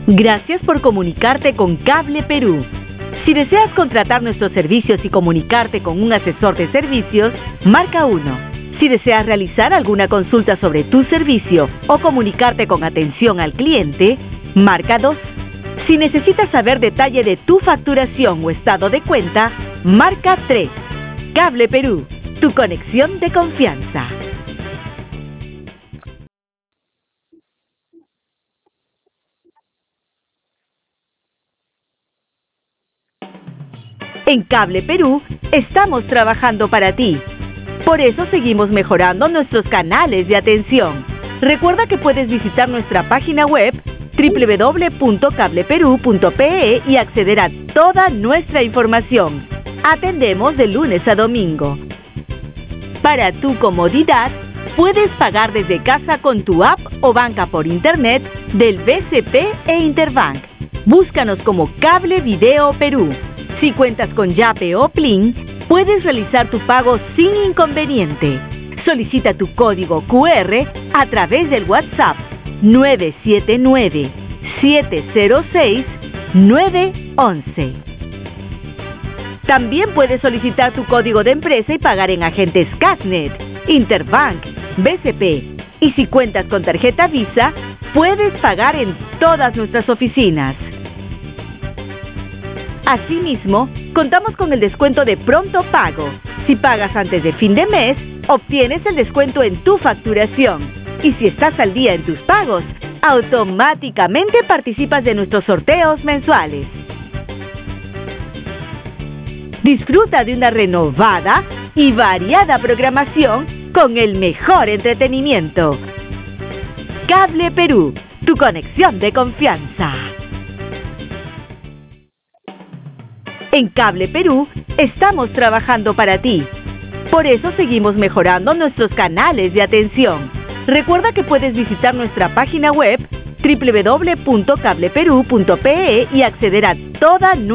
Gracias por comunicarte con Cable Perú. Si deseas contratar nuestros servicios y comunicarte con un asesor de servicios, marca 1. Si deseas realizar alguna consulta sobre tu servicio o comunicarte con atención al cliente, marca 2. Si necesitas saber detalle de tu facturación o estado de cuenta, marca 3. Cable Perú, tu conexión de confianza. En Cable Perú estamos trabajando para ti. Por eso seguimos mejorando nuestros canales de atención. Recuerda que puedes visitar nuestra página web www.cableperu.pe y acceder a toda nuestra información. Atendemos de lunes a domingo. Para tu comodidad, puedes pagar desde casa con tu app o banca por internet del BCP e Interbank. Búscanos como Cable Video Perú. Si cuentas con Yape o Plin, puedes realizar tu pago sin inconveniente. Solicita tu código QR a través del WhatsApp 979-706-911. También puedes solicitar tu código de empresa y pagar en agentes Casnet, Interbank, BCP. Y si cuentas con tarjeta Visa, puedes pagar en todas nuestras oficinas. Asimismo, contamos con el descuento de pronto pago. Si pagas antes de fin de mes, obtienes el descuento en tu facturación. Y si estás al día en tus pagos, automáticamente participas de nuestros sorteos mensuales. Disfruta de una renovada y variada programación con el mejor entretenimiento. Cable Perú, tu conexión de confianza. En Cable Perú estamos trabajando para ti. Por eso seguimos mejorando nuestros canales de atención. Recuerda que puedes visitar nuestra página web www.cableperu.pe y acceder a toda nuestra